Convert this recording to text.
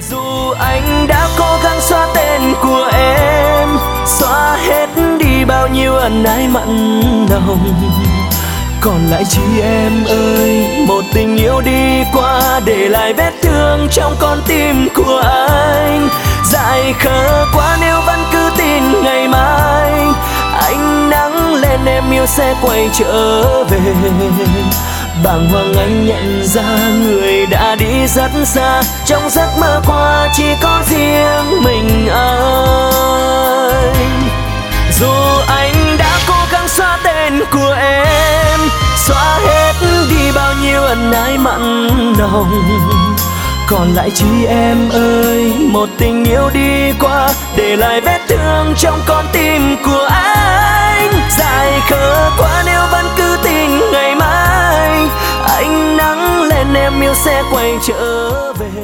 Dù anh đã cố gắng xóa tên của em, xóa hết đi bao nhiêu ân ái mặn nồng, còn lại chỉ em ơi, một tình yêu đi qua để lại vết thương trong con tim của anh. Dại khờ quá nếu vẫn cứ tin ngày mai ánh nắng lên em yêu sẽ quay trở về. Bàng hoàng anh nhận ra người đã đi rất xa, trong giấc mơ qua chỉ có riêng mình anh. Dù anh đã cố gắng xóa tên của em, xóa hết đi bao nhiêu ân ái mặn nồng, còn lại chỉ em ơi, một tình yêu đi qua để lại vết thương trong con tim của anh. Dại khờ quá nếu vẫn cứ tin ngày mai ánh nắng lên em yêu sẽ quay trở về.